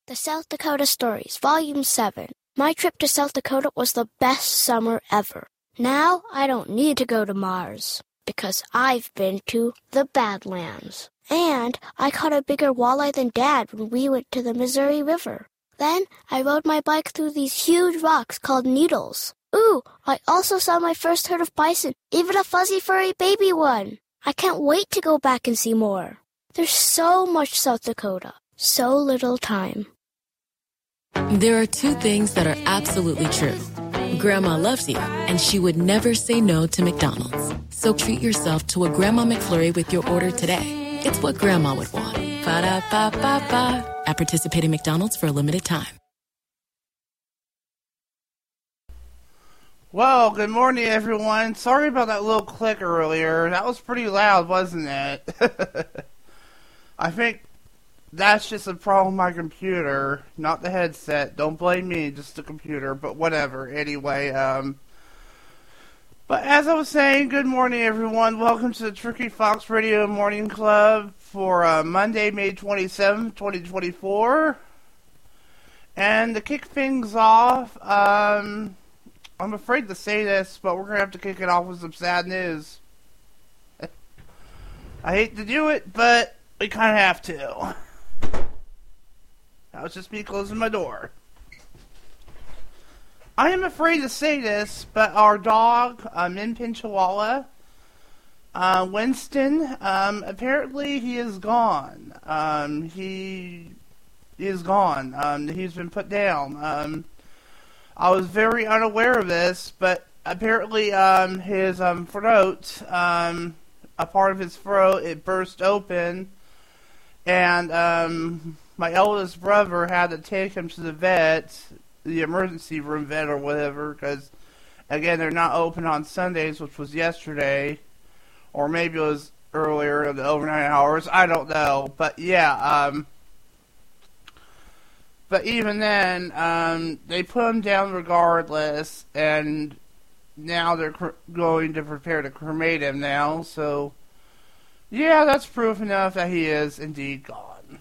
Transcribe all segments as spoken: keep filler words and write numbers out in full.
The South Dakota Stories, Volume seven. My trip to South Dakota was the best summer ever. Now I don't need to go to Mars, because I've been to the Badlands. And I caught a bigger walleye than Dad when we went to the Missouri River. Then I rode my bike through these huge rocks called needles. Ooh, I also saw my first herd of bison, even a fuzzy furry baby one. I can't wait to go back and see more. There's so much South Dakota, so little time. There are two things that are absolutely true. Grandma loves you, and she would never say no to McDonald's. So treat yourself to a Grandma McFlurry with your order today. It's what Grandma would want. Ba-da-ba-ba-ba. At participating McDonald's for a limited time. Well, good morning, everyone. Sorry about that little click earlier. That was pretty loud, wasn't it? I think that's just a problem with my computer, not the headset. Don't blame me, just the computer, but whatever. Anyway, um... But as I was saying, good morning, everyone. Welcome to the Tricky Fox Radio Morning Club for uh, Monday, May twenty-seventh, twenty twenty-four. And to kick things off, um... I'm afraid to say this, but we're going to have to kick it off with some sad news. I hate to do it, but we kind of have to. That was just me closing my door. I am afraid to say this, but our dog, uh, Min Pin Chihuahua, uh, Winston, um, apparently he is gone. Um, he, he is gone. Um, he's been put down. Um, I was very unaware of this, but apparently um, his um, throat, um, a part of his throat, it burst open, and um, my eldest brother had to take him to the vet, the emergency room vet or whatever, because, again, they're not open on Sundays, which was yesterday, or maybe it was earlier in the overnight hours, I don't know, but yeah, um... But even then, um, they put him down regardless, and now they're cr- going to prepare to cremate him now, so yeah, that's proof enough that he is indeed gone.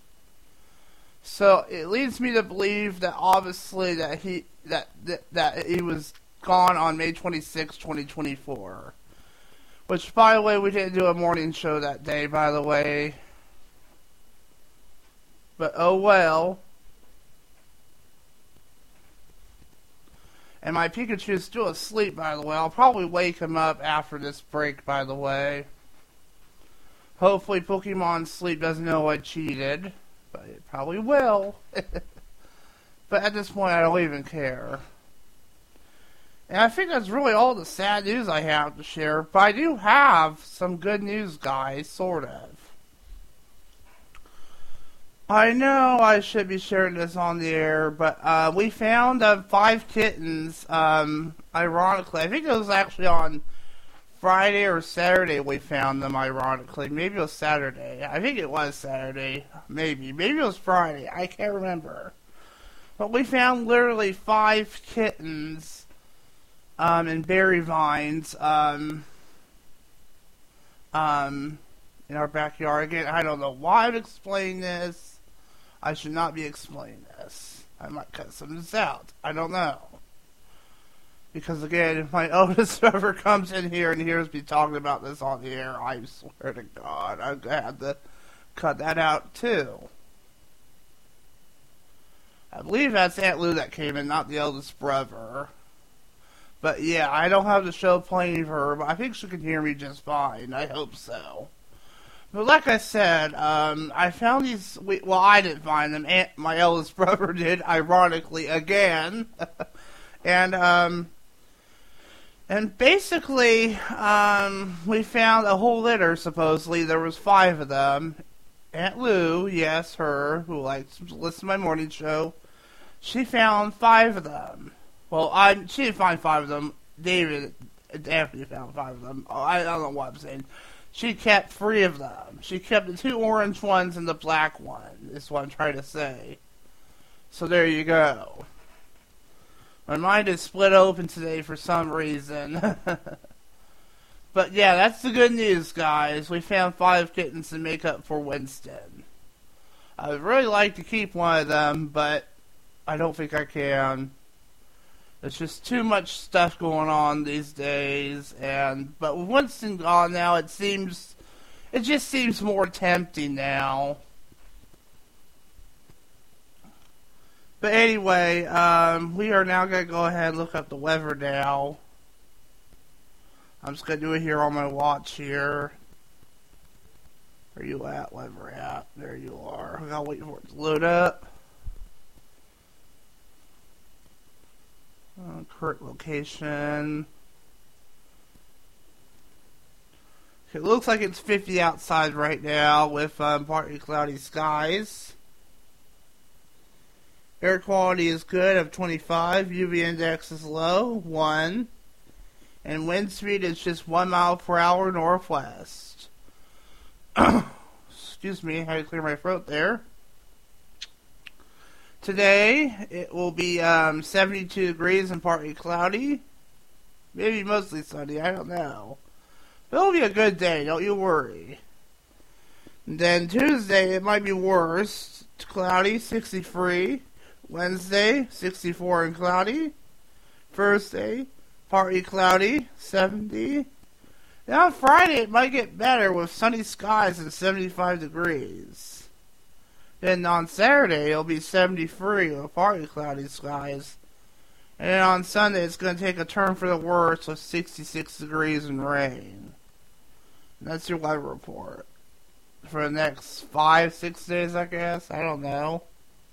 So it leads me to believe that obviously that he that that, that he was gone on May twenty-sixth, twenty twenty-four. Which, by the way, we didn't do a morning show that day, by the way. But oh well. And my Pikachu is still asleep, by the way. I'll probably wake him up after this break, by the way. Hopefully Pokemon Sleep doesn't know I cheated. But it probably will. But at this point, I don't even care. And I think that's really all the sad news I have to share. But I do have some good news, guys, sort of. I know I should be sharing this on the air, but uh, we found uh, five kittens, um, ironically. I think it was actually on Friday or Saturday we found them, ironically. Maybe it was Saturday. I think it was Saturday. Maybe. Maybe it was Friday. I can't remember. But we found literally five kittens um, in berry vines um, um, in our backyard. Again, I don't know why I'm explaining this. I should not be explaining this. I might cut some of this out. I don't know. Because again, if my oldest brother comes in here and hears me talking about this on the air, I swear to God, I'm going to have to cut that out too. I believe that's Aunt Lou that came in, not the eldest brother. But yeah, I don't have the show playing for her, but I think she can hear me just fine. I hope so. But like I said, um, I found these, well, I didn't find them, Aunt, my eldest brother did, ironically, again. and, um, and basically, um, we found a whole litter, supposedly. There was five of them. Aunt Lou, yes, her, who likes to listen to my morning show, she found five of them. Well, I, she didn't find five of them. David, Daphne found five of them. Oh, I, I don't know what I'm saying. She kept three of them. She kept the two orange ones and the black one, is what I'm trying to say. So there you go. My mind is split open today for some reason. But yeah, that's the good news, guys. We found five kittens to make up for Winston. I would really like to keep one of them, but I don't think I can. There's just too much stuff going on these days, and but with Winston gone now, it seems, it just seems more tempting now. But anyway, um, we are now going to go ahead and look up the weather now. I'm just going to do it here on my watch here. Where you at, weather at? There you are. I gotta wait for it to load up. Uh, current location. It looks like it's fifty outside right now with um, partly cloudy skies. Air quality is good of twenty-five. U V index is low, one. And wind speed is just one mile per hour northwest. Excuse me, I had to clear my throat there. Today, it will be um, seventy-two degrees and partly cloudy. Maybe mostly sunny, I don't know. But it'll be a good day, don't you worry. And then Tuesday, it might be worse. It's cloudy, sixty-three. Wednesday, sixty-four and cloudy. Thursday, partly cloudy, seventy. And on Friday, it might get better with sunny skies and seventy-five degrees. Then on Saturday, it'll be seventy-three with partly cloudy skies. And then on Sunday, it's going to take a turn for the worse with sixty-six degrees and rain. And that's your weather report. For the next five, six days, I guess. I don't know.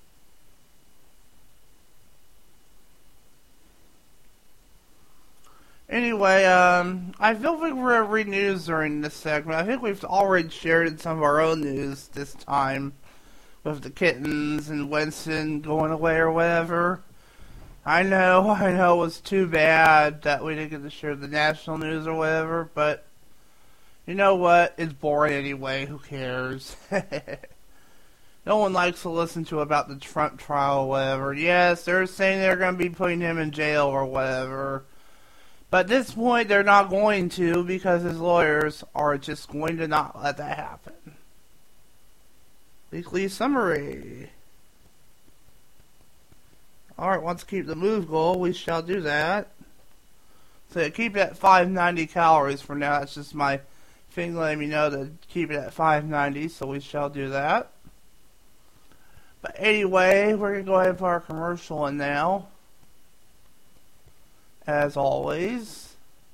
Anyway, um, I don't think we're going to read news during this segment. I think we've already shared some of our own news this time with the kittens and Winston going away or whatever. I know, I know it was too bad that we didn't get to share the national news or whatever, but you know what? It's boring anyway. Who cares? No one likes to listen to about the Trump trial or whatever. Yes, they're saying they're going to be putting him in jail or whatever. But at this point, they're not going to because his lawyers are just going to not let that happen. Weekly summary. Alright, once keep the move goal, we shall do that. So keep it at five ninety calories for now. That's just my thing letting me know to keep it at five ninety, so we shall do that. But anyway, we're going to go ahead and put our commercial in now. As always.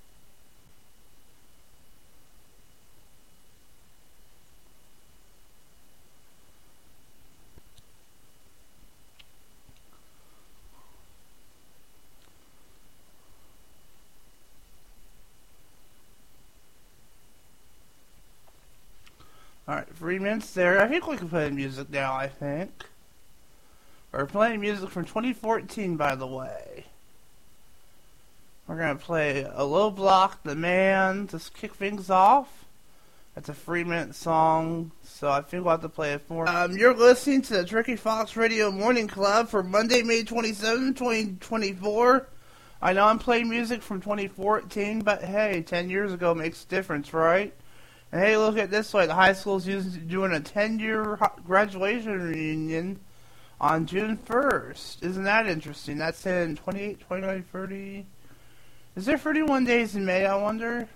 Alright, three minutes there. I think we can play music now, I think. We're playing music from twenty fourteen, by the way. We're going to play a Low Block, The Man, to kick things off. That's a three-minute song, so I think we'll have to play it for. Um, you're listening to the Tricky Fox Radio Morning Club for Monday, May twenty-seventh, twenty twenty-four. I know I'm playing music from twenty fourteen, but hey, ten years ago makes a difference, right? And hey, look at this way. The high school's using, doing a ten-year graduation reunion on June first. Isn't that interesting? That's in twenty-eight, twenty-nine, thirty... Is there thirty-one days in May, I wonder?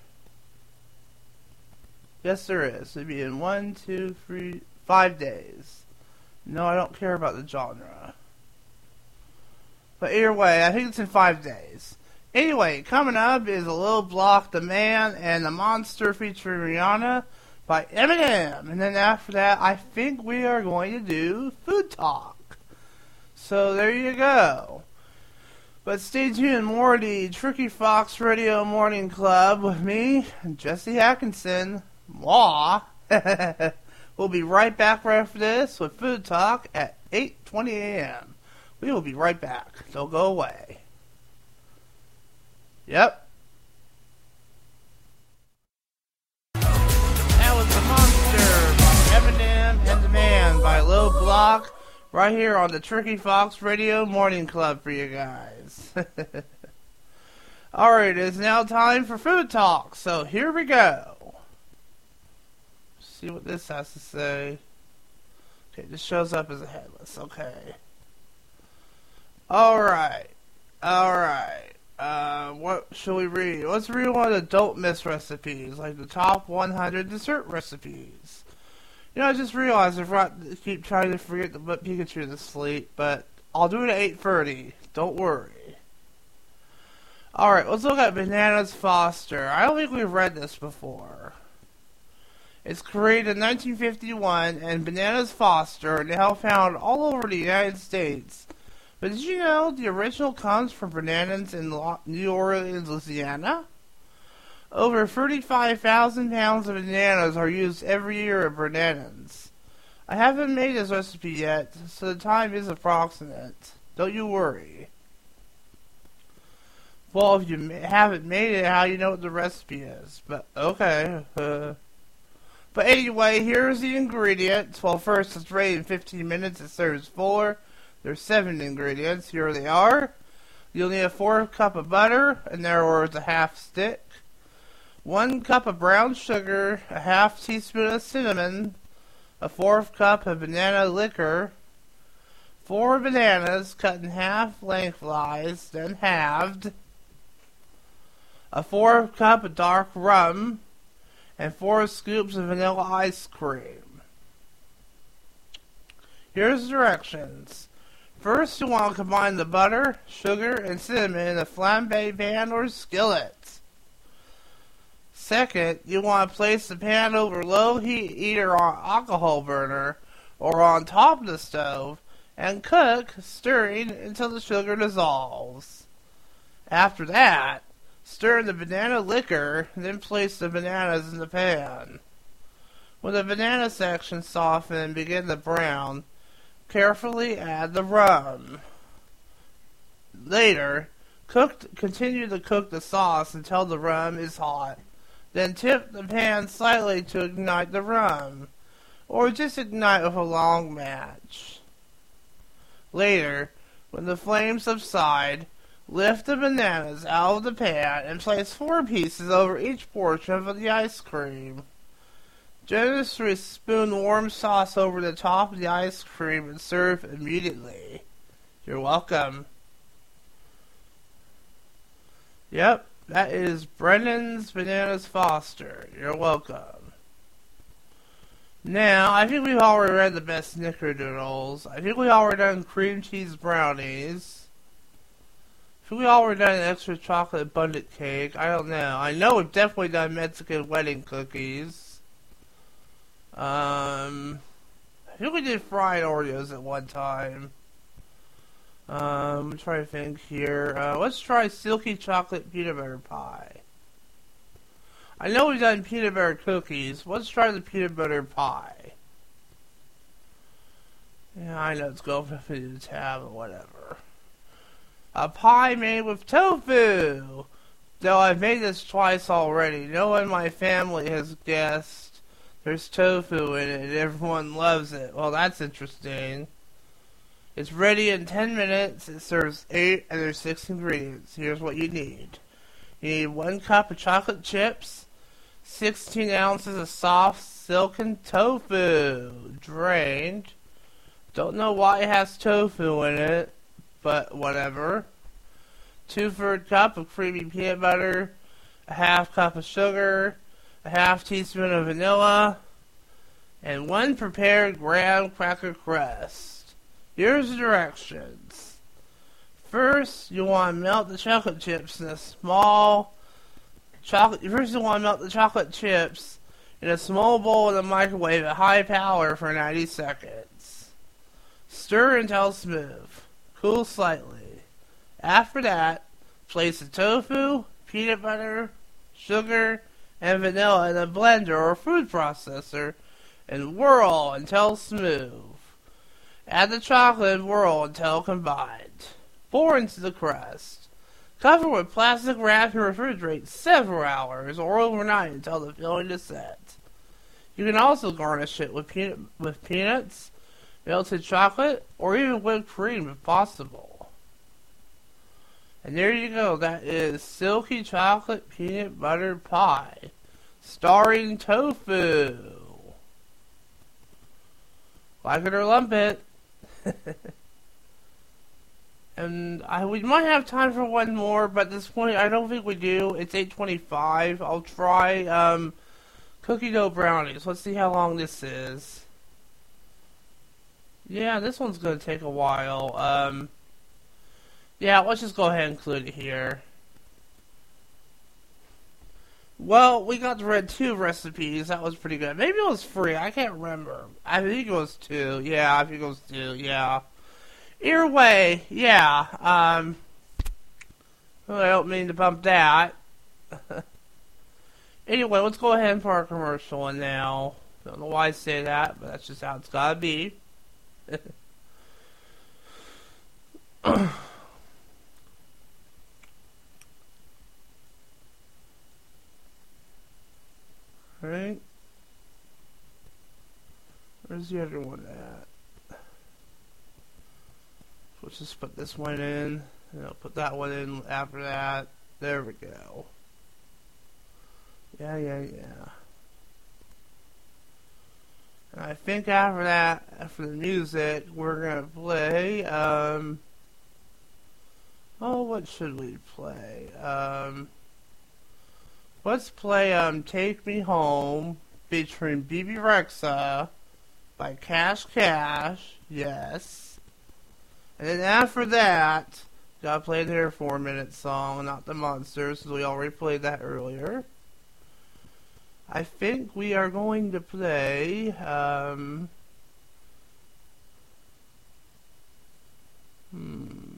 Yes, there is. It'd be in one, two, three, five days. No, I don't care about the genre. But either way, I think it's in five days. Anyway, coming up is a Low Block, The Man, and The Monster featuring Rihanna by Eminem. And then after that, I think we are going to do Food Talk. So there you go. But stay tuned, more of the Tricky Fox Radio Morning Club with me, Jesse Atkinson. Mwah. We'll be right back right after this with Food Talk at eight twenty a.m. We will be right back. Don't go away. Yep. That was The Monster by Eminem and The Man by Low Block. Right here on the Tricky Fox Radio Morning Club for you guys. Alright, it is now time for Food Talk, so here we go. See what this has to say. Okay, this shows up as a headless. Okay. Alright. Alright. Uh, what should we read? Let's read one of the Don't Miss recipes, like the top one hundred dessert recipes. You know, I just realized I forgot to keep trying to forget to put Pikachu to sleep, but I'll do it at eight thirty. Don't worry. Alright, let's look at Bananas Foster. I don't think we've read this before. It's created in nineteen fifty-one, and Bananas Foster are now found all over the United States. But did you know the original comes from bananas in New Orleans, Louisiana? Over thirty-five thousand pounds of bananas are used every year in bananas. I haven't made this recipe yet, so the time is approximate. Don't you worry. Well, if you haven't made it, how do you know what the recipe is? But, okay. Uh, but anyway, here's the ingredients. Well, first, it's ready in fifteen minutes. It serves four. There's seven ingredients. Here they are. You'll need a fourth cup of butter, in other words, a half stick. One cup of brown sugar, a half teaspoon of cinnamon, a fourth cup of banana liquor, four bananas cut in half lengthwise, then halved, a fourth cup of dark rum, and four scoops of vanilla ice cream. Here's the directions. First, you want to combine the butter, sugar, and cinnamon in a flambe pan or skillet. Second, you want to place the pan over low heat either on alcohol burner or on top of the stove and cook, stirring until the sugar dissolves. After that, stir in the banana liquor, then place the bananas in the pan. When the banana sections soften and begin to brown, carefully add the rum. Later, cook, continue to cook the sauce until the rum is hot. Then tip the pan slightly to ignite the rum, or just ignite with a long match. Later, when the flames subside, lift the bananas out of the pan and place four pieces over each portion of the ice cream. Generously spoon warm sauce over the top of the ice cream and serve immediately. You're welcome. Yep, that is Brennan's Bananas Foster. You're welcome. Now, I think we've already read the best snickerdoodles. I think we've already done cream cheese brownies. I think we've already done an extra chocolate abundant cake. I don't know. I know we've definitely done Mexican wedding cookies. Um, I think we did fried Oreos at one time. Um, I'm trying to think here. Uh, let's try silky chocolate peanut butter pie. I know we've done peanut butter cookies. Let's try the peanut butter pie. Yeah, I know it's going for the tab or whatever. A pie made with tofu! Though I've made this twice already. No one in my family has guessed. There's tofu in it and everyone loves it. Well, that's interesting. It's ready in ten minutes. It serves eight and there's six ingredients. Here's what you need. You need one cup of chocolate chips, sixteen ounces of soft silken tofu, drained. Don't know why it has tofu in it, but whatever. Two-third cup of creamy peanut butter, a half cup of sugar, a half teaspoon of vanilla, and one prepared graham cracker crust. Here's the directions. First, you want to melt the chocolate chips in a small chocolate. First, you want to melt the chocolate chips in a small bowl in the microwave at high power for ninety seconds. Stir until smooth. Cool slightly. After that, place the tofu, peanut butter, sugar, and vanilla in a blender or food processor and whirl until smooth. Add the chocolate and whirl until combined. Pour into the crust. Cover with plastic wrap and refrigerate several hours or overnight until the filling is set. You can also garnish it with, peanut, with peanuts, melted chocolate, or even whipped cream if possible. And there you go, that is Silky Chocolate Peanut Butter Pie, starring tofu. Like it or lump it. And I we might have time for one more, but at this point I don't think we do. It's eight twenty-five. I'll try um, cookie dough brownies. Let's see how long this is. Yeah, this one's going to take a while. Um, yeah, let's just go ahead and include it here. Well, we got to read two recipes. That was pretty good. Maybe it was free. I can't remember. I think it was two. Yeah, I think it was two. Yeah. Either way, yeah. Um, well, I don't mean to bump that. Anyway, let's go ahead and put our commercial in now. Don't know why I say that, but that's just how it's gotta be. Alright. Where's the other one at? Let's just put this one in, and I'll put that one in after that. There we go. Yeah, yeah, yeah. And I think after that, after the music, we're gonna play, um... oh, what should we play? Um... Let's play, um, Take Me Home, featuring Bebe Rexha, by Cash Cash, yes. And then after that, gotta play their four minute song, Not the Monsters, because we already played that earlier. I think we are going to play, um... Hmm...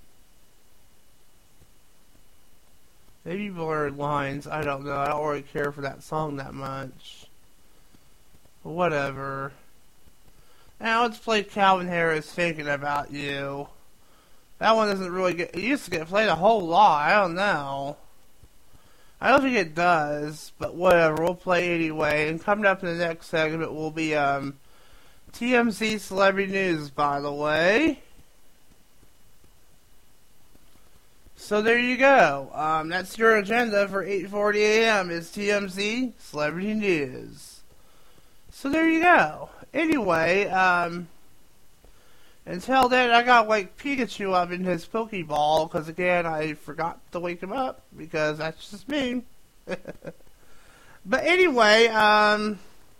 Maybe Blurred Lines, I don't know, I don't really care for that song that much. But whatever. Now let's play Calvin Harris, Thinking About You. That one doesn't really get, it used to get played a whole lot, I don't know. I don't think it does, but whatever, we'll play anyway. And coming up in the next segment will be, um, T M Z Celebrity News, by the way. So there you go. Um, that's your agenda for eight forty a m is T M Z Celebrity News. So there you go. Anyway, um, until then, I got like Pikachu up in his Pokeball, because again, I forgot to wake him up, because that's just me. But anyway, um,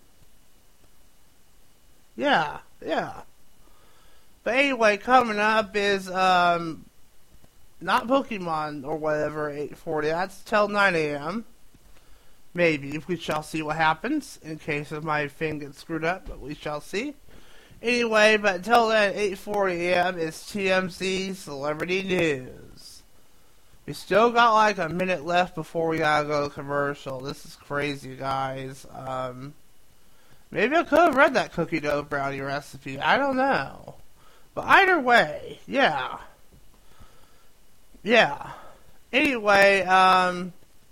yeah, yeah. But anyway, coming up is, um, not Pokemon or whatever, eight forty, that's till nine a m Maybe, we shall see what happens, in case of my thing gets screwed up, but we shall see. Anyway, but until then, eight forty a m is T M Z Celebrity News. We still got like a minute left before we gotta go to commercial. This is crazy, guys. Um, maybe I could have read that cookie dough brownie recipe. I don't know. But either way, yeah. Yeah. Anyway, um...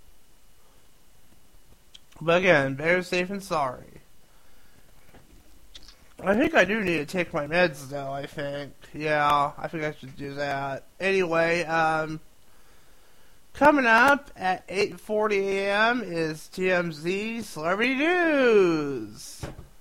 but again, better safe than sorry. I think I do need to take my meds, though, I think. Yeah, I think I should do that. Anyway, um... coming up at eight forty a m is T M Z Celebrity News!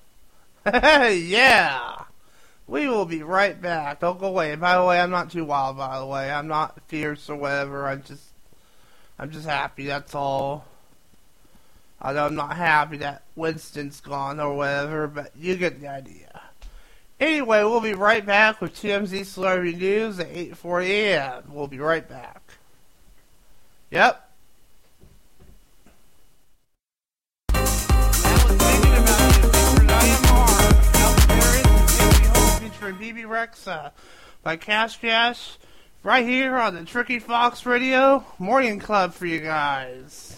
Yeah! We will be right back. Don't go away. And by the way, I'm not too wild, by the way. I'm not fierce or whatever. I'm just... I'm just happy, that's all. Although I'm not happy that Winston's gone or whatever, but you get the idea. Anyway, we'll be right back with T M Z Celebrity News at eight forty a m We'll be right back. Yep. Featuring Bebe Rexha by Cash Cash, right here on the Tricky Fox Radio Morning Club for you guys.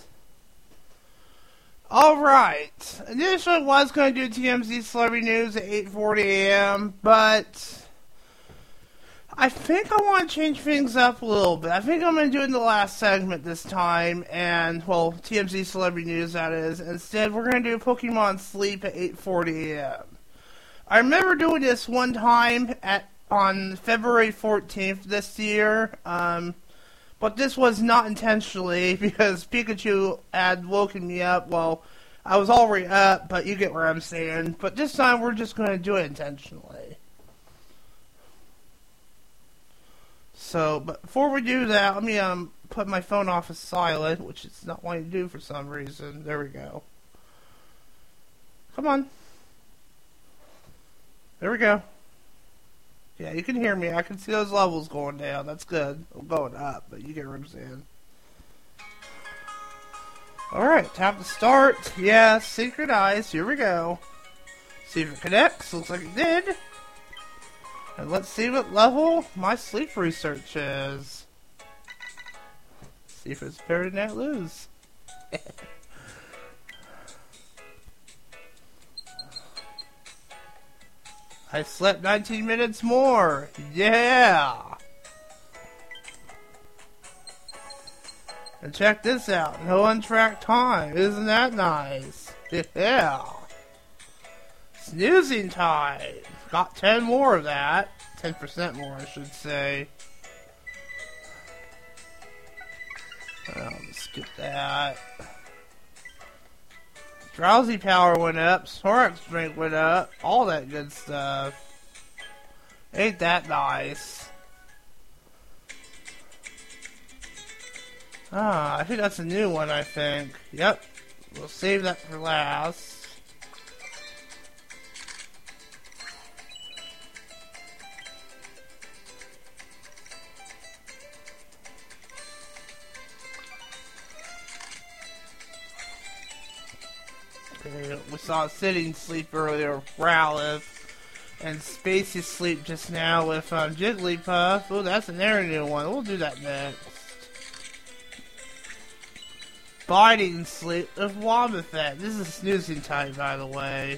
Alright, initially I was going to do T M Z Celebrity News at eight forty a m, but I think I want to change things up a little bit. I think I'm going to do it in the last segment this time, and, well, T M Z Celebrity News, that is. Instead, we're going to do Pokemon Sleep at eight forty a m I remember doing this one time at on February fourteenth this year, um, but this was not intentionally, because Pikachu had woken me up. Well, I was already up, but you get where I'm saying. But this time we're just going to do it intentionally. So, but before we do that, let me um put my phone off as silent, which it's not wanting to do for some reason. There we go. Come on. There we go. Yeah, you can hear me. I can see those levels going down. That's good. I'm going up, but you get what I'm saying. Alright, time to start. Yeah, synchronize. Here we go. See if it connects. Looks like it did. And let's see what level my sleep research is. See if it's better than that lose. I slept nineteen minutes more. Yeah. And check this out. No untracked time. Isn't that nice? Yeah. Snoozing time. Got ten more of that. ten percent more, I should say. Well, let's skip that. Drowsy power went up. Thorax strength went up. All that good stuff. Ain't that nice? Ah, I think that's a new one, I think. Yep. We'll save that for last. Okay, we saw sitting sleep earlier with Rowlith, and Spacey sleep just now with um, Jigglypuff. Oh, that's another new one. We'll do that next. Biting sleep with Wobbuffet. This is snoozing time, by the way.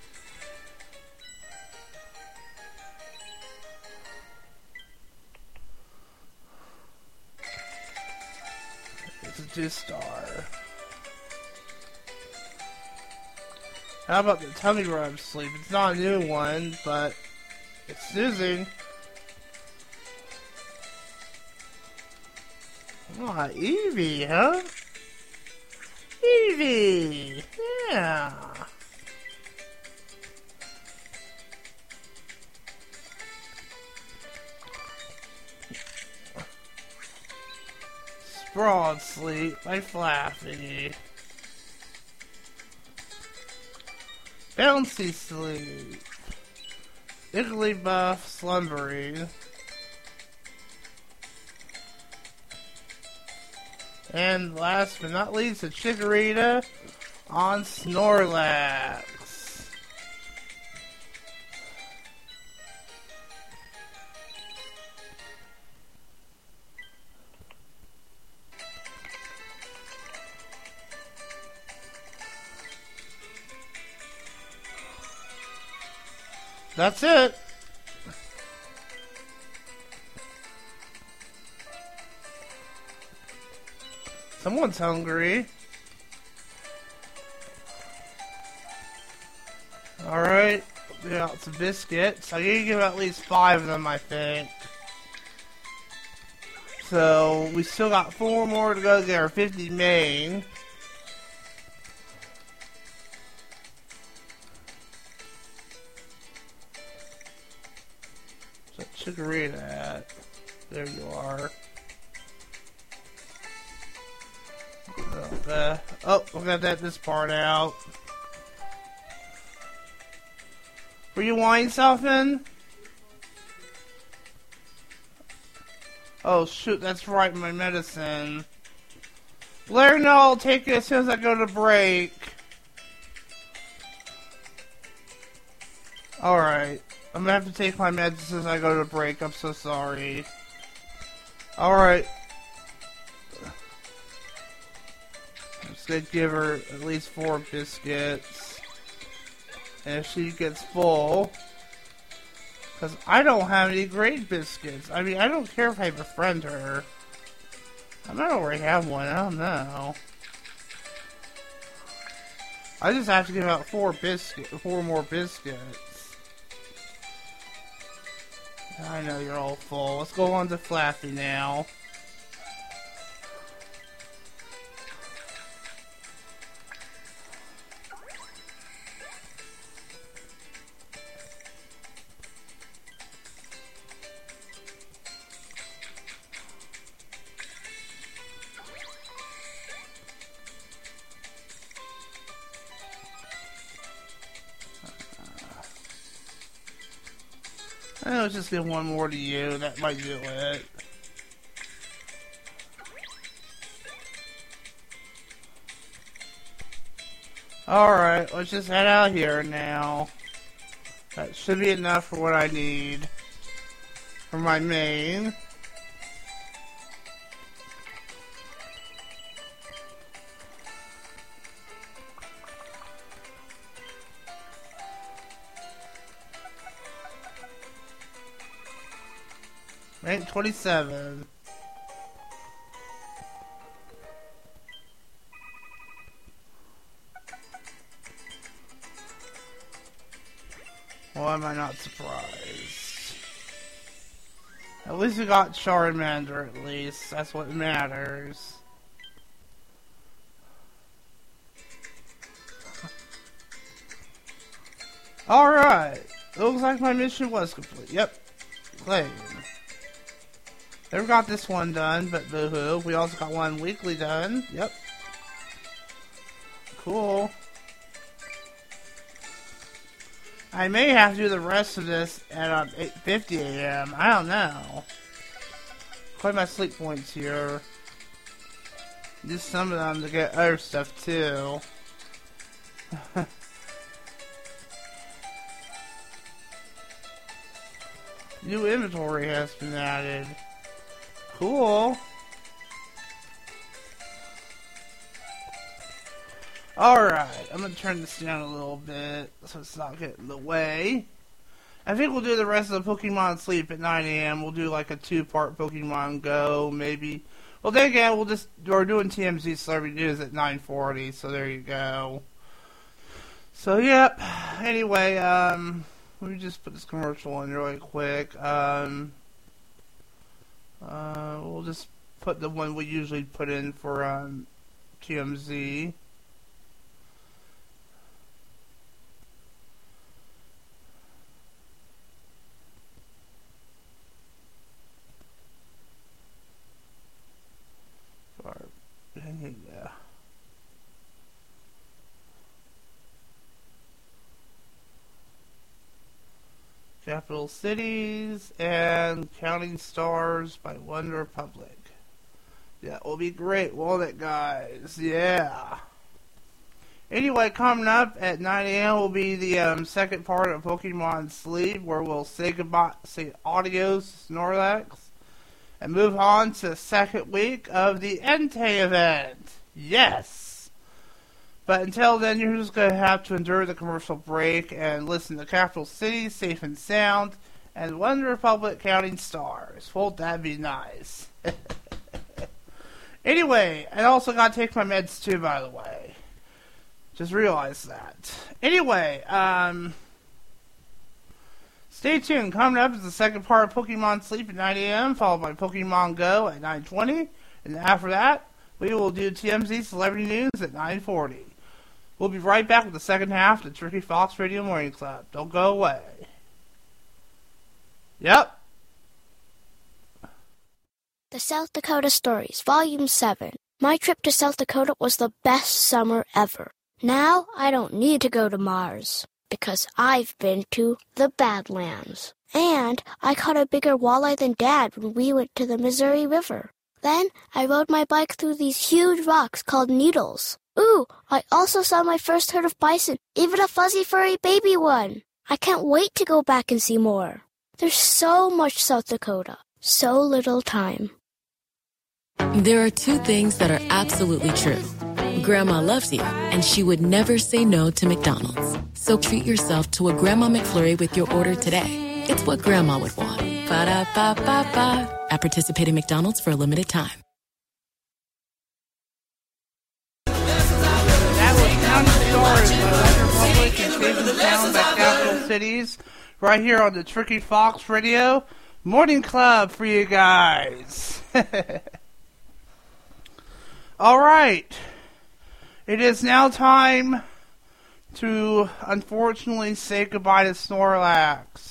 It's a two-star. How about the tummy rub sleep? It's not a new one, but it's snoozing. Ah, Eevee, huh? Eevee! Yeah! Sprawled sleep by Flaffy. Bouncy sleep. Igglybuff slumbering. And last but not least, a Chikorita on Snorlax. That's it. Someone's hungry. Alright. Yeah, it's a biscuit. So you can give at least five of them, I think. So we still got four more to go to get our fifty main. Chikorita at? There you are. Uh, oh, we got that this part out. Were you wanting something? Oh shoot, that's right, my medicine. Let her know I'll take it as soon as I go to break. Alright. I'm gonna have to take my meds as soon as I go to break. I'm so sorry. Alright. I'm just gonna give her at least four biscuits. And if she gets full... Because I don't have any great biscuits. I mean, I don't care if I befriend her. I might already have one. I don't know. I just have to give out four biscuit, four more biscuits. I know you're all full. Let's go on to Flaffy now. Eh, let's just give one more to you. That might do it. Alright, let's just head out here now. That should be enough for what I need for my main. Rank twenty-seven. Why am I not surprised? At least we got Charmander, at least. That's what matters. Alright. Looks like my mission was complete. Yep. Claim. Never got this one done, but boo-hoo. We also got one weekly done. Yep. Cool. I may have to do the rest of this at um, eight fifty a m I don't know. Quite my sleep points here. Use some of them to get other stuff too. New inventory has been added. Cool. Alright, I'm gonna turn this down a little bit so it's not getting in the way. I think we'll do the rest of the Pokemon Sleep at nine a m We'll do like a two-part Pokemon Go, maybe. Well, then again, we'll just, we're doing T M Z Celebrity News at nine forty, so there you go. So, yep. Anyway, um, let me just put this commercial in really quick. Um, uh, we'll just put the one we usually put in for, um, T M Z. Yeah. Capital Cities and Counting Stars by One Republic. That will be great, won't it, guys? Yeah. Anyway, coming up at nine a m will be the um, second part of Pokemon Sleep, where we'll say goodbye, say adios, Snorlax, and move on to the second week of the Entei event. Yes! But until then, you're just going to have to endure the commercial break and listen to Capital City, Safe and Sound, and One Republic Counting Stars. Won't that be nice? Anyway, I also got to take my meds too, by the way. Just realized that. Anyway, um... stay tuned. Coming up is the second part of Pokemon Sleep at nine a m, followed by Pokemon Go at nine twenty. And after that, we will do T M Z Celebrity News at nine forty. We'll be right back with the second half of the Tricky Fox Radio Morning Club. Don't go away. Yep. The South Dakota Stories, Volume seven. My trip to South Dakota was the best summer ever. Now I don't need to go to Mars, because I've been to the Badlands. And I caught a bigger walleye than Dad when we went to the Missouri River. Then I rode my bike through these huge rocks called needles. Ooh, I also saw my first herd of bison, even a fuzzy furry baby one. I can't wait to go back and see more. There's so much South Dakota, so little time. There are two things that are absolutely true. Grandma loves you, and she would never say no to McDonald's. So treat yourself to a Grandma McFlurry with your order today. It's what Grandma would want. Ba-da-ba-ba-ba. At participating McDonald's for a limited time. That was Counting Stars by One Republic and Safe and Sound by Capital Cities, right here on the Tricky Fox Radio Morning Club for you guys. Alright. It is now time to, unfortunately, say goodbye to Snorlax.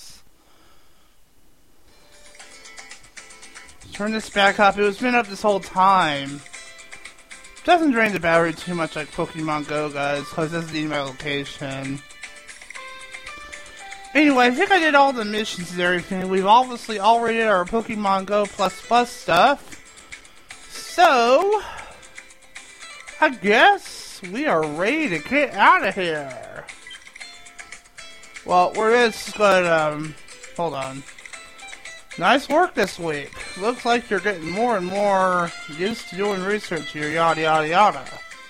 Turn this back up. It was been up this whole time. Doesn't drain the battery too much like Pokemon Go, guys, because this is the my location. Anyway, I think I did all the missions and everything. We've obviously already did our Pokemon Go plus plus stuff. So, I guess we are ready to get out of here. Well, we're just gonna, um, hold on. Nice work this week. Looks like you're getting more and more used to doing research here, yada yada yada.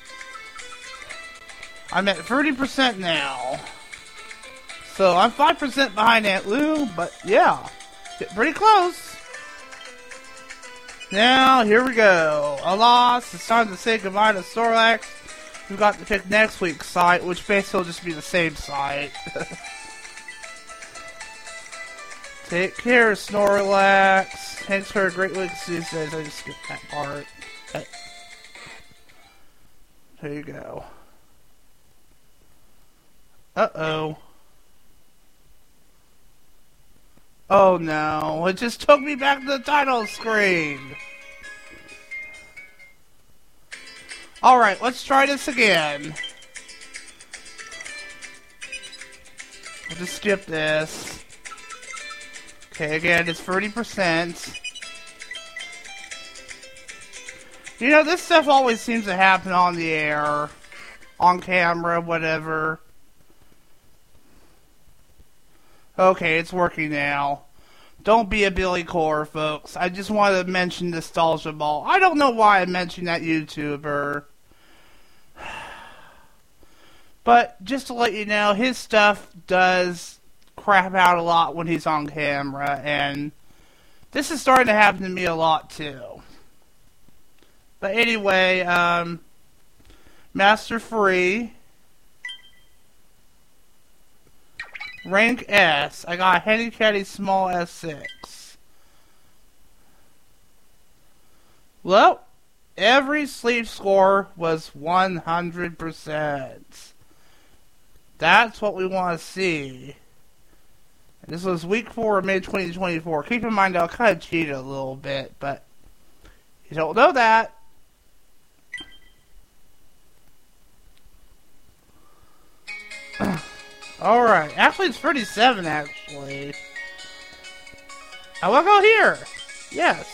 I'm at thirty percent now. So I'm five percent behind Aunt Lou, but yeah, getting pretty close. Now, here we go. Alas, it's time to say goodbye to Snorlax. We've got to pick next week's site, which basically will just be the same site. Take care, Snorlax. Thanks for a great week. She says I just skipped that part. Okay. There you go. Uh-oh. Oh no, it just took me back to the title screen. Alright, let's try this again. I'll just skip this. Okay, again, it's thirty percent. You know, this stuff always seems to happen on the air, on camera, whatever. Okay, it's working now. Don't be a Billy Core, folks. I just wanted to mention Nostalgia Ball. I don't know why I mentioned that YouTuber. But, just to let you know, his stuff does crap out a lot when he's on camera, and this is starting to happen to me a lot, too. But anyway, um, Master Free. Rank S. I got Henny Catty Small S six. Well, every sleep score was one hundred percent. That's what we want to see. And this was week four of May twenty twenty-four. Keep in mind, I'll kind of cheat a little bit, but you don't know that. Alright, actually it's thirty-seven actually. I will go here. Yes.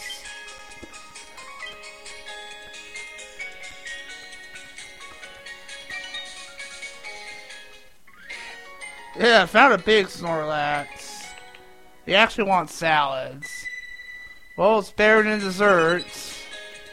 Yeah, I found a big Snorlax. He actually wants salads. Well, it's better than desserts.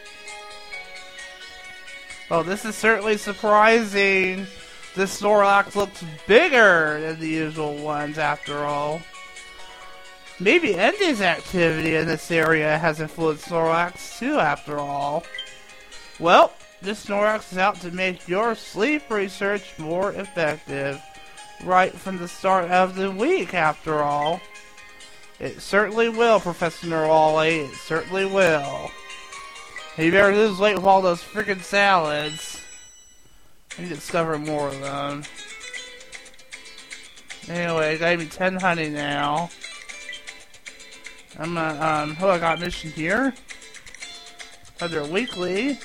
Oh, this is certainly surprising. This Snorlax looks bigger than the usual ones, after all. Maybe Entei's activity in this area has influenced Snorlax, too, after all. Well, this Snorlax is out to make your sleep research more effective. Right from the start of the week, after all. It certainly will, Professor Neroli. It certainly will. You better lose weight with all those freaking salads. I need to discover more of them. Anyway, I got me ten honey now. I'm gonna, um, oh, I got a mission here. Under weekly.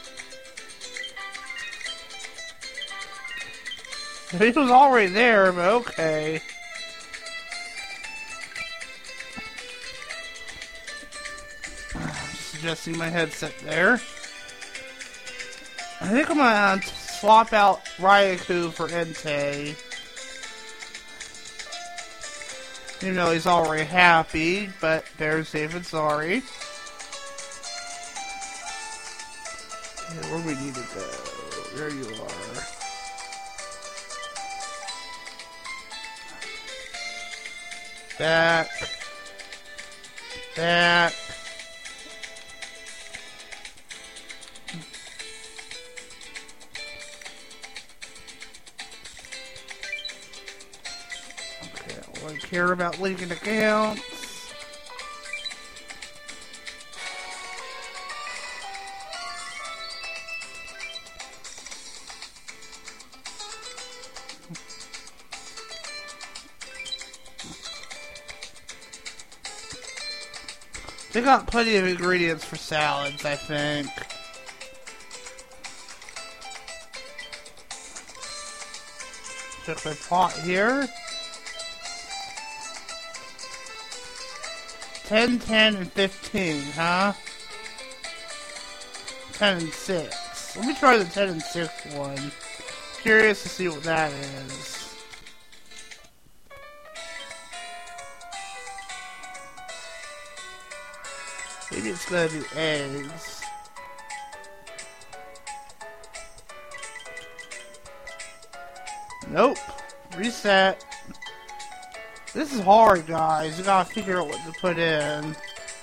He was already there, but okay. Just adjusting my headset there. I think I'm gonna swap out Raikou for Entei. Even though he's already happy, but better safe than sorry. Okay, where we need to go? There you are. Back. Back. Okay, I don't care about linking accounts. They got plenty of ingredients for salads, I think. Check my pot here. ten, ten, and fifteen, huh? ten and six. Let me try the ten and six one. Curious to see what that is. Maybe it's gonna be eggs. Nope. Reset. This is hard, guys. You gotta figure out what to put in.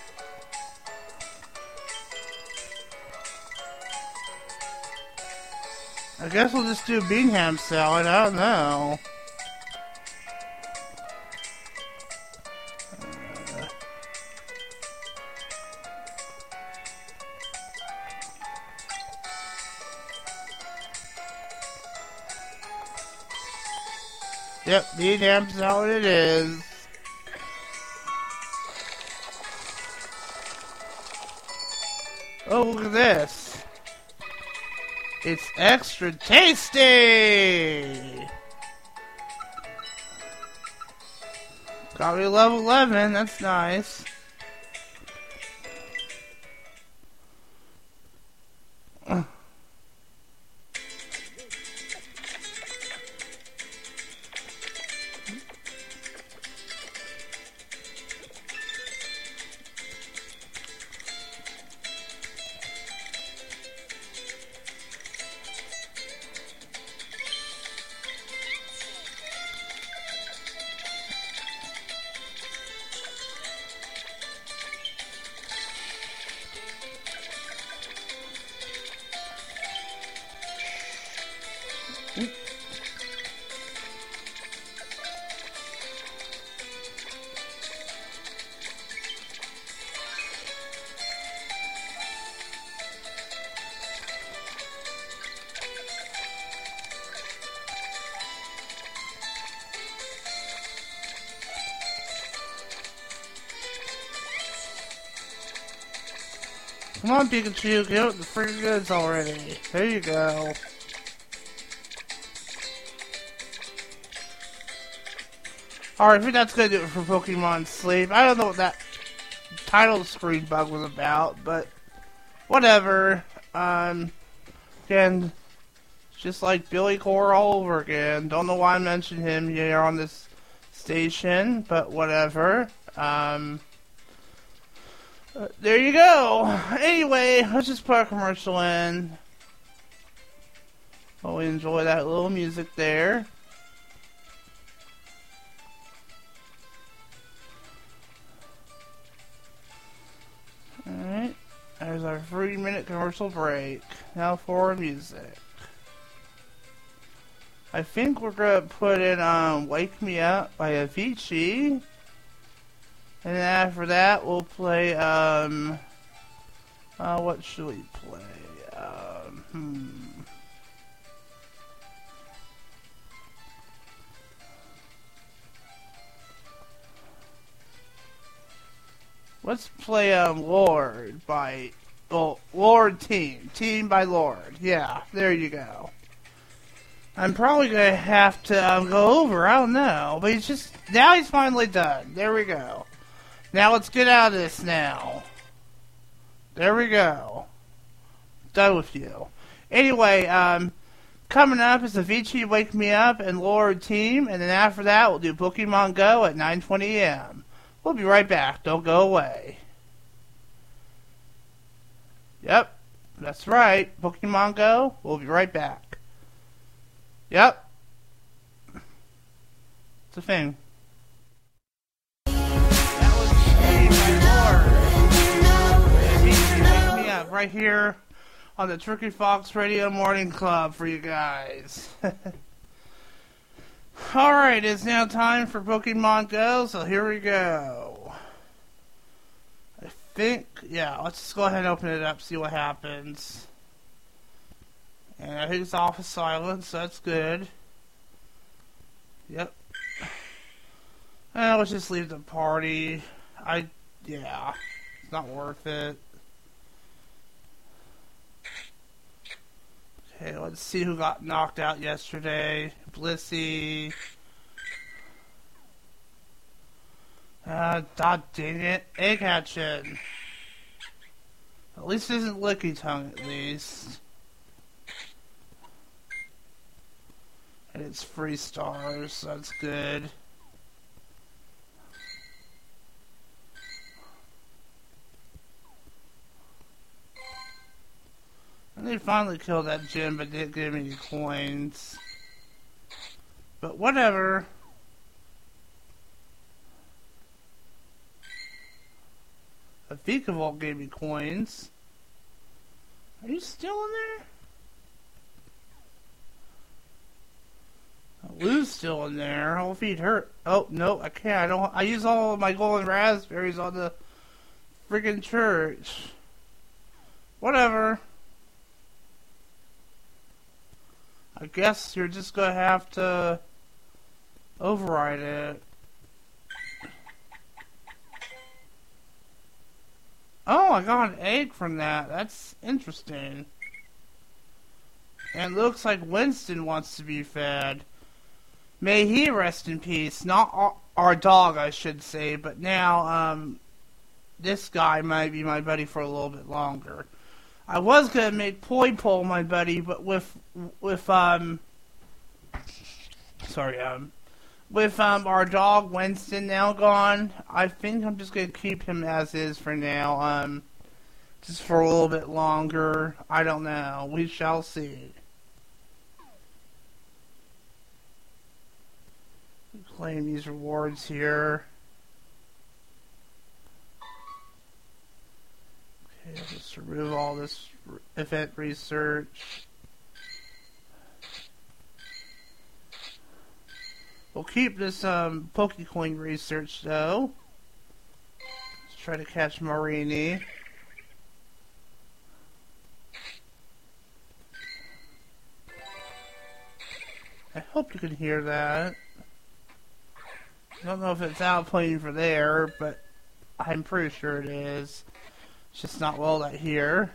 I guess we'll just do bean ham salad. I don't know. Uh, yep, bean ham salad it is. Oh, look at this. It's extra tasty! Got me level eleven, that's nice. Uh. Come on, Pikachu, get out the freaking goods already. There you go. Alright, I think that's gonna do it for Pokemon Sleep. I don't know what that title screen bug was about, but whatever. Um, again, it's just like Billy Core all over again. Don't know why I mentioned him here on this station, but whatever. Um... Uh, there you go. Anyway, let's just put a commercial in. While we enjoy that little music there. Alright. There's our three minute commercial break. Now for music. I think we're gonna put in um, Wake Me Up by Avicii. And then after that, we'll play, um, uh, what should we play? Um, hmm. Let's play, um, Lord by, well, Lord Team. Team by Lord. Yeah, there you go. I'm probably gonna have to, um, go over, I don't know. But he's just, now he's finally done. There we go. Now let's get out of this now. There we go. Done with you. Anyway, um, coming up is Avicii Wake Me Up and Lord Team, and then after that we'll do Pokemon Go at nine twenty a m We'll be right back. Don't go away. Yep, that's right. Pokemon Go. We'll be right back. Yep. It's a thing. Right here on the Tricky Fox Radio Morning Club for you guys. Alright, it's now time for Pokemon Go, so here we go. I think, yeah, let's just go ahead and open it up, see what happens. And I think it's off of silence, so that's good. Yep. And let's just leave the party. I, yeah, it's not worth it. Okay, let's see who got knocked out yesterday. Blissey. Ah, uh, dang it. Egg hatchin'. At least it isn't licky tongue, at least. And it's free stars, so that's good. And they finally killed that gym, but didn't give me any coins. But whatever. A Vikavolt gave me coins. Are you still in there? Lou's still in there. I'll feed her. Oh no, I can't. I don't. I use all of my golden raspberries on the freaking church. Whatever. I guess you're just gonna have to override it. Oh, I got an egg from that. That's interesting. And it looks like Winston wants to be fed. May he rest in peace. Not our, our dog, I should say, but now, um, this guy might be my buddy for a little bit longer. I was gonna make Poi Pole my buddy, but with, with, um, sorry, um, with, um, our dog Winston now gone, I think I'm just gonna keep him as is for now, um, just for a little bit longer. I don't know. We shall see. Claim these rewards here. Okay, let's remove all this event research. We'll keep this um, Pokecoin research though. Let's try to catch Marini. I hope you can hear that. I don't know if it's outplaying for there, but I'm pretty sure it is. It's just not well lit here.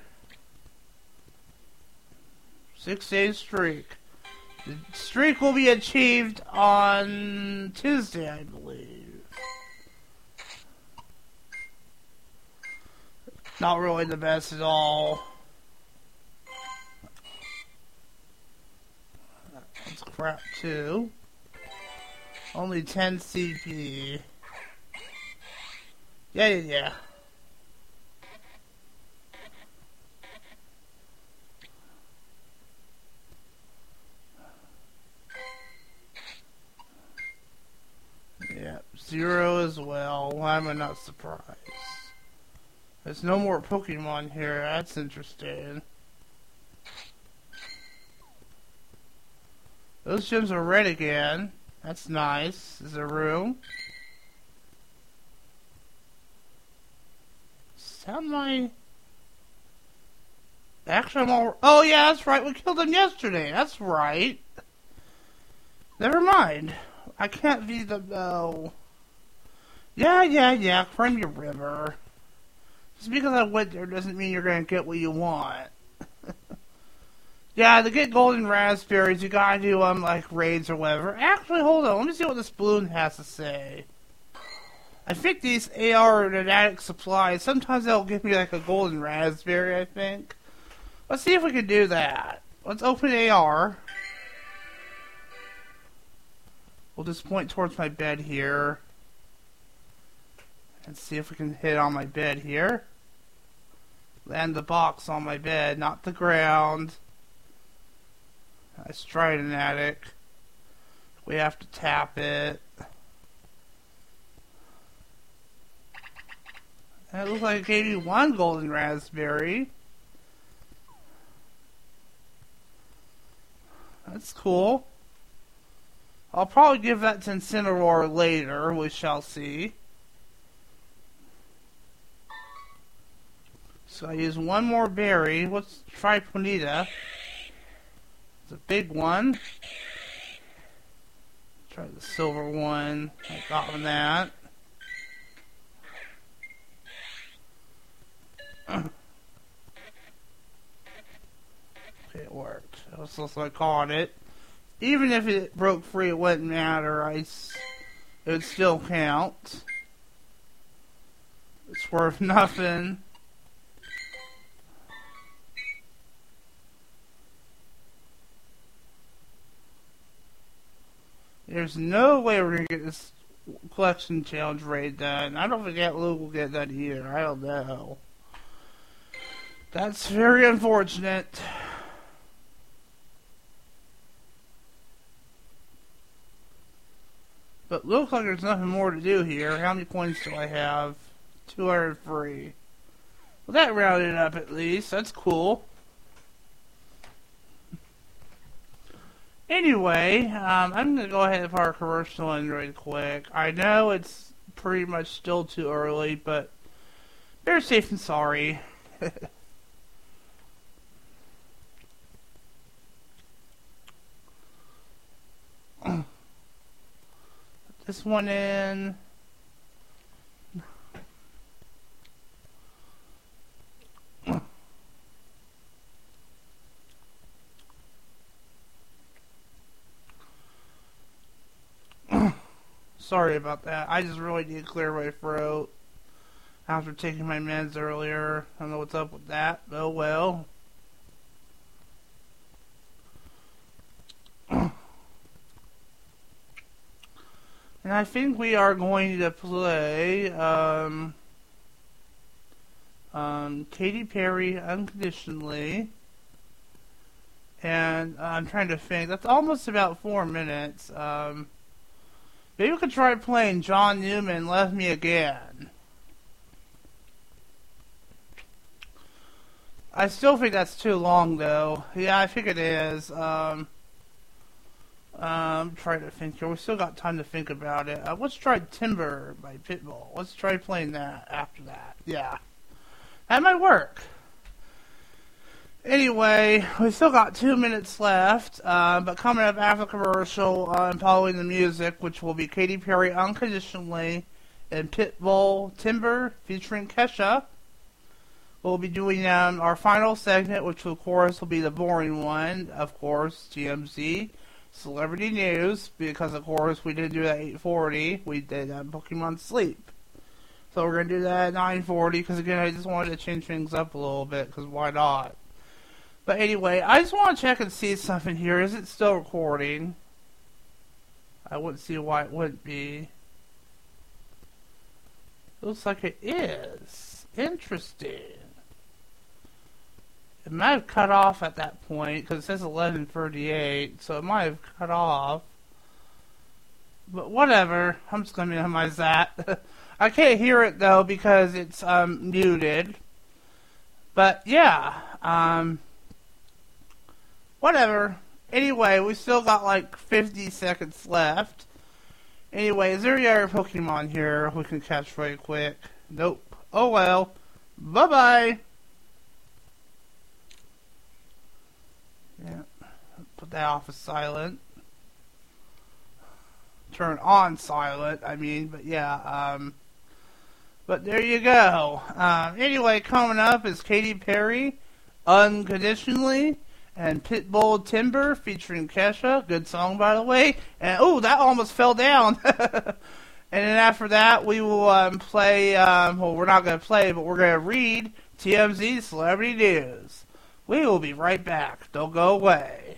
Six day streak. The streak will be achieved on Tuesday, I believe. Not really the best at all. That's crap too. Only ten C P. Yeah, yeah, yeah. Yeah, zero as well. Why am I not surprised? There's no more Pokemon here. That's interesting. Those gyms are red again. That's nice. Is there room? Sound my... Actually, I'm all... Oh, yeah, that's right. We killed him yesterday. That's right. Never mind. I can't be the... Oh. Yeah, yeah, yeah. Crimea River. Just because I went there doesn't mean you're going to get what you want. Yeah, to get golden raspberries, you gotta do, um, like, raids or whatever. Actually, hold on. Let me see what this balloon has to say. I think these A R and attic supplies, sometimes they'll give me, like, a golden raspberry, I think. Let's see if we can do that. Let's open A R. We'll just point towards my bed here. And see if we can hit on my bed here. Land the box on my bed, not the ground. Let's try an attic. We have to tap it. And it looks like it gave me one golden raspberry. That's cool. I'll probably give that to Incineroar later. We shall see. So I use one more berry. Let's try Ponyta. A big one. Try the silver one. I got from that. Okay, it worked. So, so I caught it. Even if it broke free, it wouldn't matter. I, it would still count. worth nothing. There's no way we're going to get this collection challenge raid done. I don't think that Luke will get done either. I don't know. That's very unfortunate. But looks like there's nothing more to do here. How many points do I have? two hundred three. Well, that rounded up at least. That's cool. Anyway, um, I'm going to go ahead and put our commercial in really quick. I know it's pretty much still too early, but better safe than sorry. Put this one in. Sorry about that. I just really need to clear my throat after taking my meds earlier. I don't know what's up with that. Oh well. And I think we are going to play um, um, Katy Perry Unconditionally. And uh, I'm trying to think. That's almost about four minutes. Um... Maybe we could try playing John Newman, Love Me Again. I still think that's too long, though. Yeah, I think it is. Um, um, trying to think here. We still got time to think about it. Uh, let's try Timber by Pitbull. Let's try playing that after that. Yeah. That might work. Anyway, we still got two minutes left, uh, but coming up after the commercial, uh, and following the music, which will be Katy Perry Unconditionally and Pitbull Timber featuring Kesha. We'll be doing um, our final segment, which of course will be the boring one, of course, T M Z, Celebrity News, because of course we didn't do that at eight forty, we did uh, Pokemon Sleep. So we're going to do that at nine forty, because again, I just wanted to change things up a little bit, because why not? But anyway, I just want to check and see something here. Is it still recording? I wouldn't see why it wouldn't be. Looks like it is. Interesting. It might have cut off at that point, because it says eleven thirty-eight, so it might have cut off. But whatever. I'm just going to minimize that. I can't hear it, though, because it's um, muted. But, yeah. Um... Whatever. Anyway, we still got like fifty seconds left. Anyway, is there any other Pokemon here we can catch very quick? Nope. Oh well. Bye-bye. Yeah. Put that off as silent. Turn on silent, I mean, but yeah, um... But there you go. Um, anyway, coming up is Katy Perry, Unconditionally, and Pitbull Timber featuring Kesha. Good song, by the way. And, oh, that almost fell down. And then after that, we will um, play, um, well, we're not going to play, but we're going to read T M Z Celebrity News. We will be right back. Don't go away.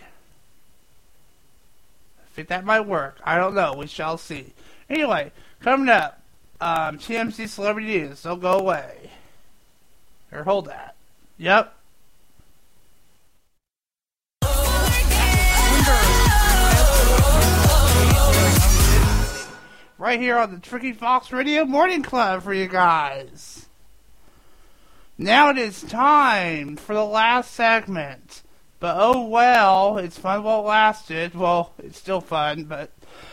I think that might work. I don't know. We shall see. Anyway, coming up, um, T M Z Celebrity News. Don't go away. Here, hold that. Yep. Right here on the Tricky Fox Radio Morning Club for you guys. Now it is time for the last segment. But oh well, it's fun while it lasted. Well, it's still fun, but...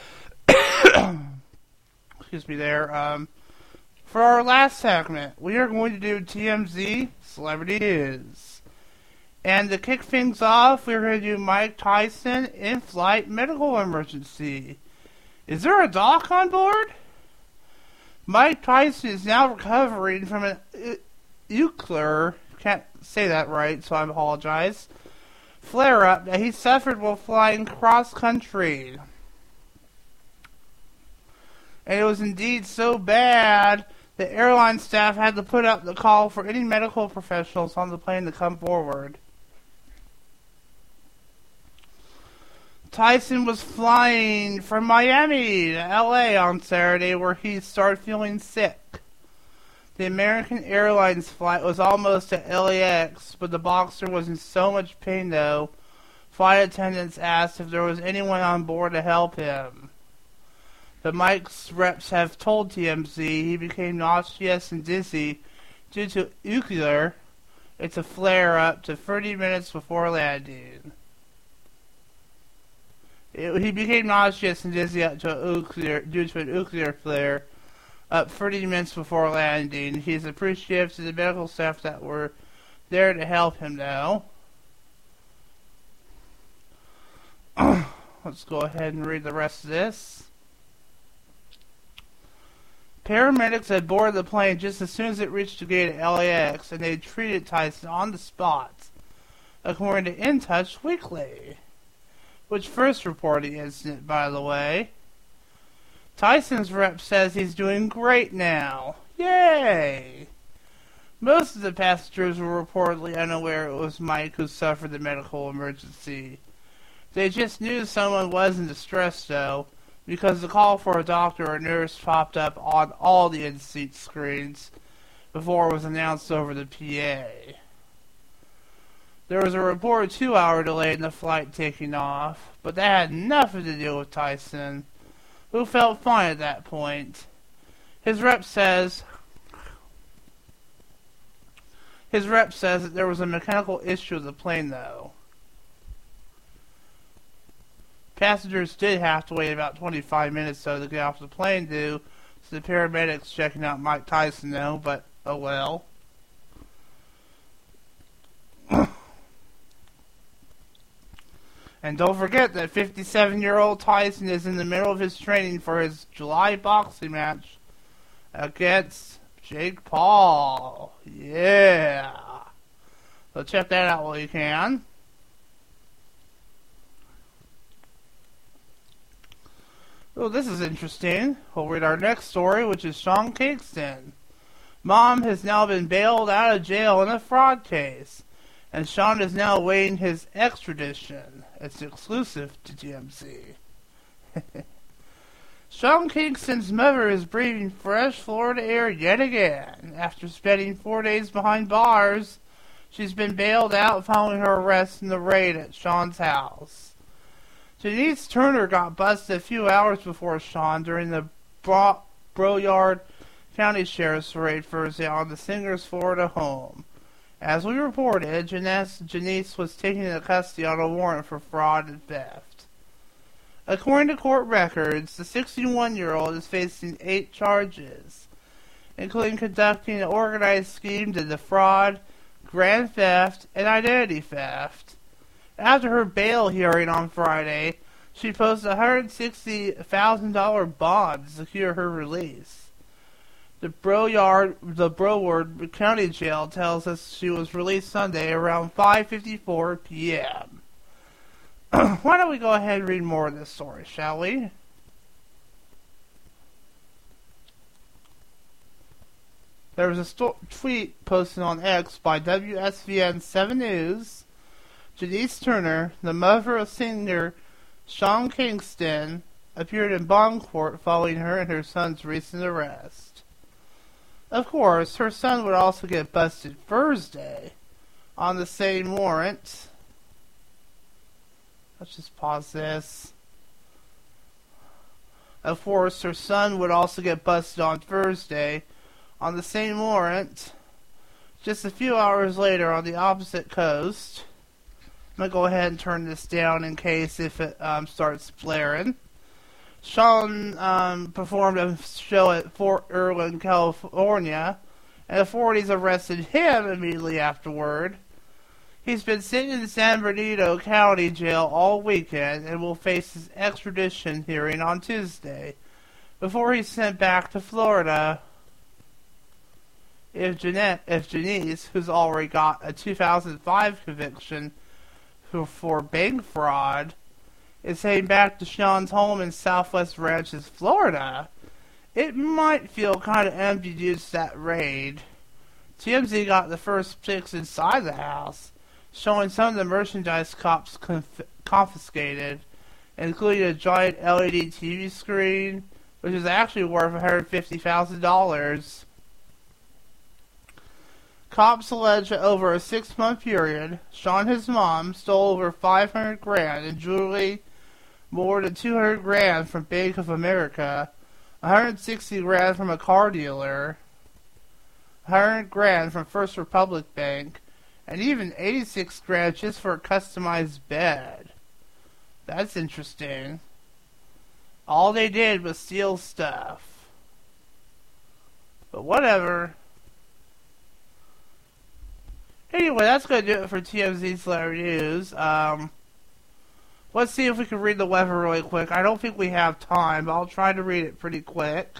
Excuse me there. Um, for our last segment, we are going to do T M Z Celebrity News. And to kick things off, we're going to do Mike Tyson in-flight medical emergency. Is there a doc on board? Mike Tyson is now recovering from an nuclear, can't say that right, so I apologize, flare-up that he suffered while flying cross-country. And it was indeed so bad The airline staff had to put up the call for any medical professionals on the plane to come forward. Tyson was flying from Miami to L A on Saturday, where he started feeling sick. The American Airlines flight was almost at L A X, but the boxer was in so much pain though, flight attendants asked if there was anyone on board to help him. But Mike's reps have told T M Z he became nauseous and dizzy due to nuclear. It's a flare-up to thirty minutes before landing. It, he became nauseous and dizzy up to a nuclear, due to a nuclear flare up thirty minutes before landing. He's appreciative to the medical staff that were there to help him, though. Let's go ahead and read the rest of this. Paramedics had boarded the plane just as soon as it reached the gate at L A X, and they treated Tyson on the spot, according to In Touch Weekly, which first reported the incident, by the way. Tyson's rep says he's doing great now. Yay! Most of the passengers were reportedly unaware it was Mike who suffered the medical emergency. They just knew someone was in distress, though, because the call for a doctor or nurse popped up on all the in-seat screens before it was announced over the P A. There was a reported two-hour delay in the flight taking off, but that had nothing to do with Tyson, who felt fine at that point. His rep says his rep says that there was a mechanical issue with the plane, though. Passengers did have to wait about twenty-five minutes though to get off the plane due to the paramedics checking out Mike Tyson, though, but oh well. And don't forget that fifty-seven-year-old Tyson is in the middle of his training for his July boxing match against Jake Paul. Yeah. So check that out while you can. Oh, this is interesting. We'll read our next story, which is Sean Kingston. Mom has now been bailed out of jail in a fraud case, and Sean is now awaiting his extradition. It's exclusive to T M Z. Sean Kingston's mother is breathing fresh Florida air yet again. After spending four days behind bars, she's been bailed out following her arrest in the raid at Sean's house. Janice Turner got busted a few hours before Sean during the Bro- Broward County Sheriff's raid Thursday on the singer's Florida home. As we reported, Janice, Janice was taken into custody on a warrant for fraud and theft. According to court records, the sixty-one-year-old is facing eight charges, including conducting an organized scheme to defraud, grand theft, and identity theft. After her bail hearing on Friday, she posted a one hundred sixty thousand dollars bond to secure her release. The Broward, the Broward County Jail tells us she was released Sunday around five fifty-four p.m. Why don't we go ahead and read more of this story, shall we? There was a sto- tweet posted on X by W S V N seven News. Janice Turner, the mother of singer Sean Kingston, appeared in bond court following her and her son's recent arrest. Of course, her son would also get busted Thursday on the same warrant. Let's just pause this. Of course, her son would also get busted on Thursday on the same warrant. Just a few hours later on the opposite coast. I'm going to go ahead and turn this down in case if it um, starts blaring. Sean um, performed a show at Fort Irwin, California, and authorities arrested him immediately afterward. He's been sitting in San Bernardino County Jail all weekend and will face his extradition hearing on Tuesday before he's sent back to Florida. If Jeanette, if Janice, who's already got a two thousand five conviction for bank fraud, is heading back to Sean's home in Southwest Ranches, Florida, it might feel kind of empty due to that raid. T M Z got the first pics inside the house, showing some of the merchandise cops conf- confiscated, including a giant L E D T V screen, which is actually worth one hundred fifty thousand dollars. Cops allege that over a six-month period, Sean and his mom stole over five hundred grand in jewelry, more than two hundred grand from Bank of America, one hundred sixty grand from a car dealer, one hundred grand from First Republic Bank, and even eighty-six grand just for a customized bed. That's interesting. All they did was steal stuff. But whatever. Anyway, that's going to do it for T M Z Celebrity News. Um, let's see if we can read the weather really quick. I don't think we have time, but I'll try to read it pretty quick.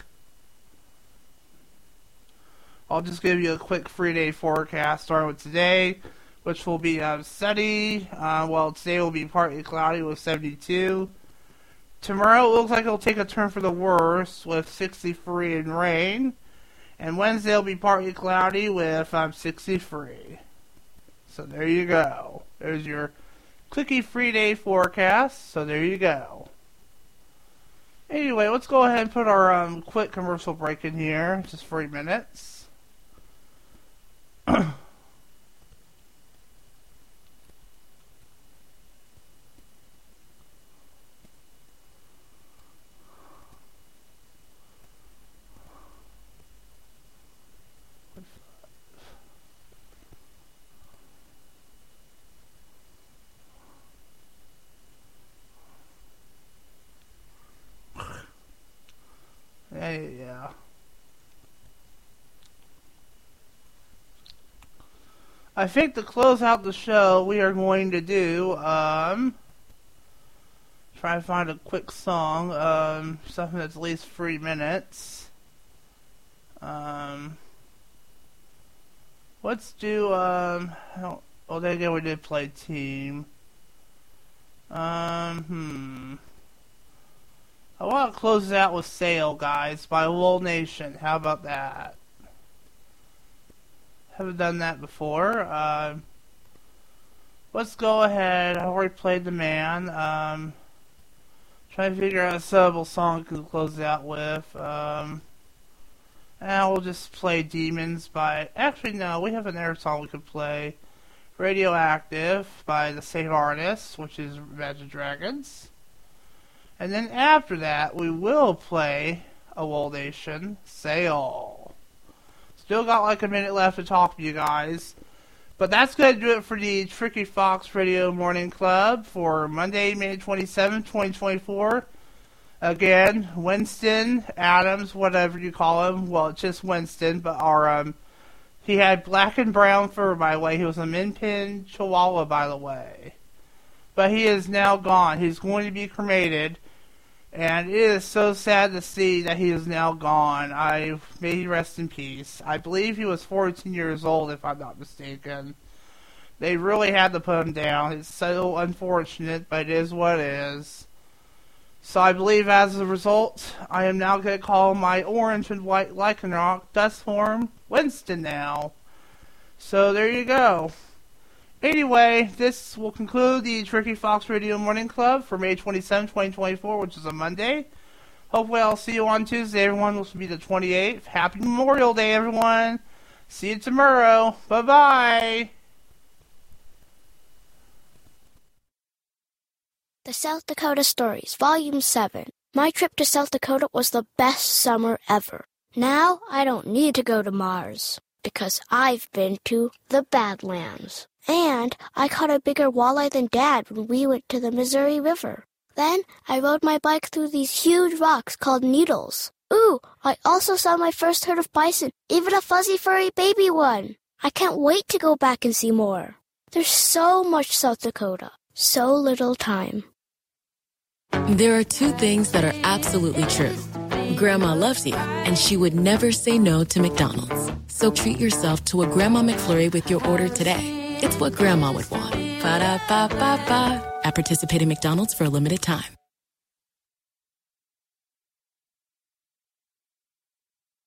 I'll just give you a quick three-day forecast starting with today, which will be uh, sunny. Uh, well, today will be partly cloudy with seventy-two. Tomorrow it looks like it'll take a turn for the worse with sixty-three and rain. And Wednesday will be partly cloudy with um, sixty-three. So there you go. There's your quickie three-day forecast. So there you go. Anyway, let's go ahead and put our um, quick commercial break in here. Just three minutes. Yeah. I think to close out the show, we are going to do, um, try to find a quick song, um, something that's at least three minutes. Um, let's do, um, I don't, oh, then again, we did play Team. Um, hmm. I want to close it out with Sail, guys, by Wool Nation. How about that? Haven't done that before. Uh, let's go ahead. I already played The Man. Um, trying to figure out a suitable song to close it out with. Um, and we'll just play Demons by... Actually, no, we have another song we could play. Radioactive by the same artist, which is Imagine Dragons. And then after that, we will play a Wool Nation Sail. Still got like a minute left to talk to you guys. But that's going to do it for the Tricky Fox Radio Morning Club for Monday, May twenty-seventh, twenty twenty-four. Again, Winston Adams, whatever you call him. Well, it's just Winston, but our, um, he had black and brown fur, by the way. He was a Min Pin Chihuahua, by the way. But he is now gone. He's going to be cremated. And it is so sad to see that he is now gone. I may he rest in peace. I believe he was fourteen years old, if I'm not mistaken. They really had to put him down. It's so unfortunate, but it is what it is. So I believe as a result, I am now going to call my orange and white Lycanroc dust form Winston now. So there you go. Anyway, this will conclude the Tricky Fox Radio Morning Club for May twenty-seventh, twenty twenty-four, which is a Monday. Hopefully I'll see you on Tuesday, everyone, which will be the twenty-eighth. Happy Memorial Day, everyone. See you tomorrow. Bye-bye. The South Dakota Stories, Volume seven. My trip to South Dakota was the best summer ever. Now I don't need to go to Mars, because I've been to the Badlands. And I caught a bigger walleye than Dad when we went to the Missouri River. Then I rode my bike through these huge rocks called needles. Ooh, I also saw my first herd of bison, even a fuzzy furry baby one. I can't wait to go back and see more. There's so much South Dakota, so little time. There are two things that are absolutely true. Grandma loves you, and she would never say no to McDonald's. So treat yourself to a Grandma McFlurry with your order today. It's what Grandma would want. Ba-da-ba-ba-ba. At participating McDonald's for a limited time.